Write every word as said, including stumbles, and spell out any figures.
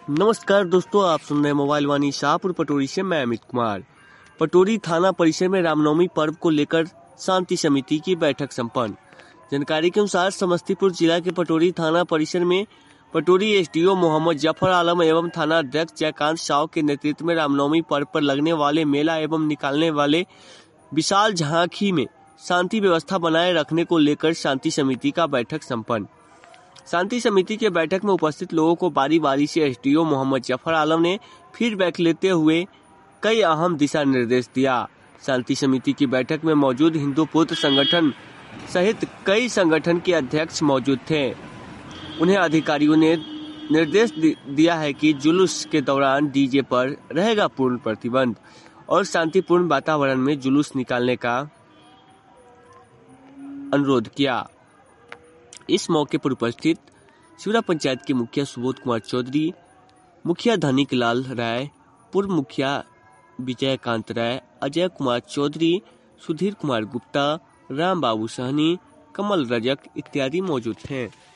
नमस्कार दोस्तों, आप सुन रहे हैं मोबाइल वाणी शाहपुर पटोरी से। मैं अमित कुमार। पटोरी थाना परिसर में रामनवमी पर्व को लेकर शांति समिति की बैठक संपन्न। जानकारी के अनुसार समस्तीपुर जिला के पटोरी थाना परिसर में पटोरी एसडीओ मोहम्मद जफर आलम एवं थाना अध्यक्ष जयकांत साव के नेतृत्व में रामनवमी पर्व पर लगने वाले मेला एवं निकालने वाले विशाल झांकी में शांति व्यवस्था बनाए रखने को लेकर शांति समिति का बैठक संपन्न। शांति समिति के बैठक में उपस्थित लोगों को बारी बारी से एसडीओ मोहम्मद जफर आलम ने फीडबैक लेते हुए कई अहम दिशा निर्देश दिया। शांति समिति की बैठक में मौजूद हिंदू पुत्र संगठन सहित कई संगठन के अध्यक्ष मौजूद थे। उन्हें अधिकारियों ने निर्देश दिया है कि जुलूस के दौरान डीजे पर रहेगा पूर्ण प्रतिबंध और शांतिपूर्ण वातावरण में जुलूस निकालने का अनुरोध किया। इस मौके पर उपस्थित शिवरा पंचायत के मुखिया सुबोध कुमार चौधरी, मुखिया धनिक लाल राय, पूर्व मुखिया विजयकांत राय, अजय कुमार चौधरी, सुधीर कुमार गुप्ता, राम बाबू सहनी, कमल रजक इत्यादि मौजूद हैं।